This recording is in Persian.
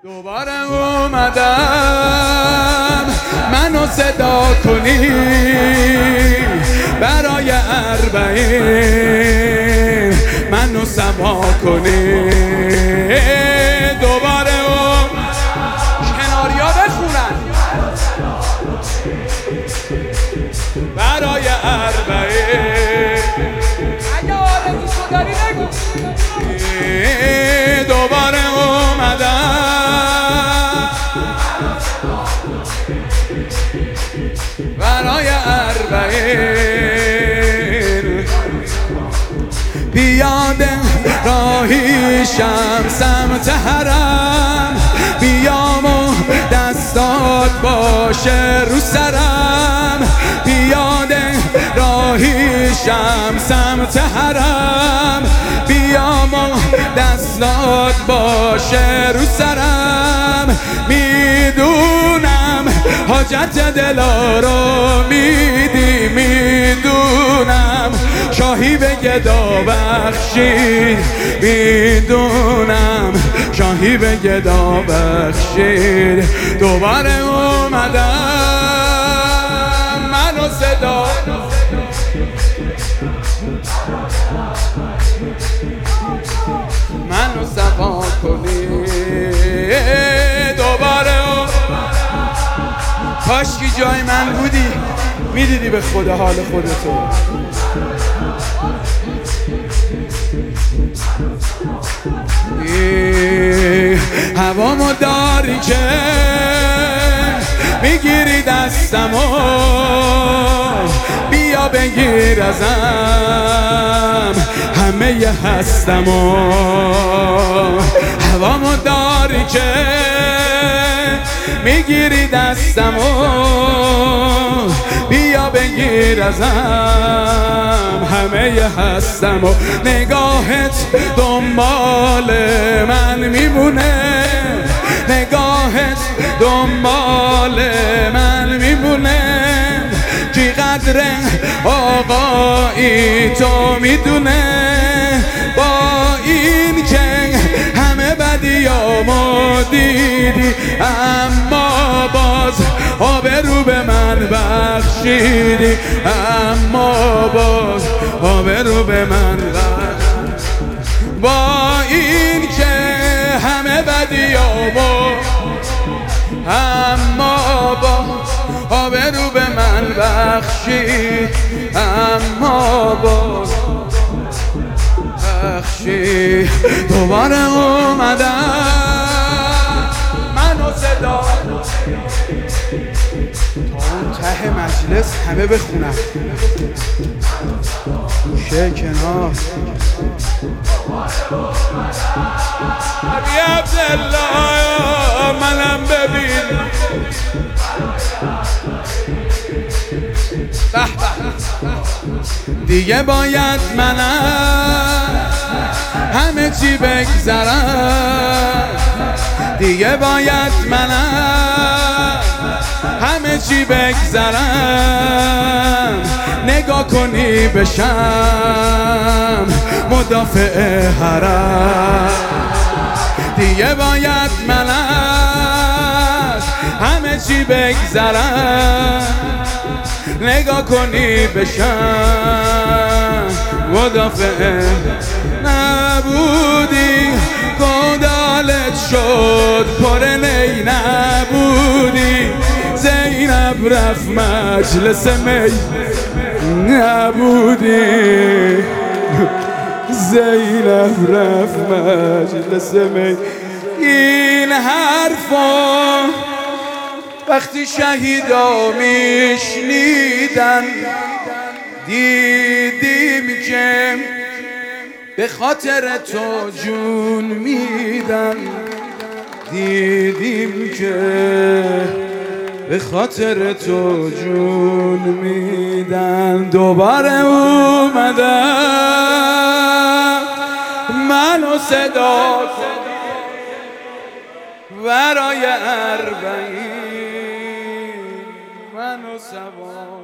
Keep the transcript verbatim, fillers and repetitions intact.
دوباره اومدم منو صدا کنی برای اربعین منو سوا کنی. دوباره اومدم کناریا بخونن برای اربعین اگه آرزوشو داری نگو. دوباره برای اربعین پیاده راهیشم سمت حرم، بیام و دستات باشه رو سرم. پیاده راهیشم سمت حرم، بیام و دستات باشه رو سرم. میدونم حاجت دلا رو میدی، میدونم شاهی به گدا بخشید، میدونم شاهی به گدا بخشید. دوباره اومدم منو صدا منو صفا کنی. دوباره کاشکی جای من بودی میدیدی به خدا حال خودتو. هوامو داری که میگیری دستمو، بیا بگیر ازم همه ی هستمو. هوامو داری که میگیری دستمو، بیا بگیر ازم همه ی هستمو. نگاهت دنبال من میمونه، نگاهت دنبال من میمونه. کی قدر آقایی تو میدونه، با این که همه بدیامو دیدی اما باز آبرو به من بخشیدی، اما باز آبرو به من بخشیدی. با این که همه بدیامو اما باز آبرو به من بخشید، اما باز بخشید. دوباره اومدم منو صدا تا اون ته مجلس همه بخونن گوشه کنار. علی عبدالله منم ببین دیگه باید منم همه چی بگذرم، دیگه باید منم همه چی بگذرم. نگاه کنی بشم مدافع حرم، دیگه باید منم همه چی بگذرم. نگاه کنی بشم مدافع نبودی، گودالت شد پر نی نبودی. زینب رفت مجلس می نبودی، زینب رفت مجلس می. این حرفا وقتی شهیدا میشنیدن دیدیم که به خاطر تو جون میدن، دیدیم که به خاطر تو جون میدن. دوباره اومدم منو صدا برای اربعین منو سوا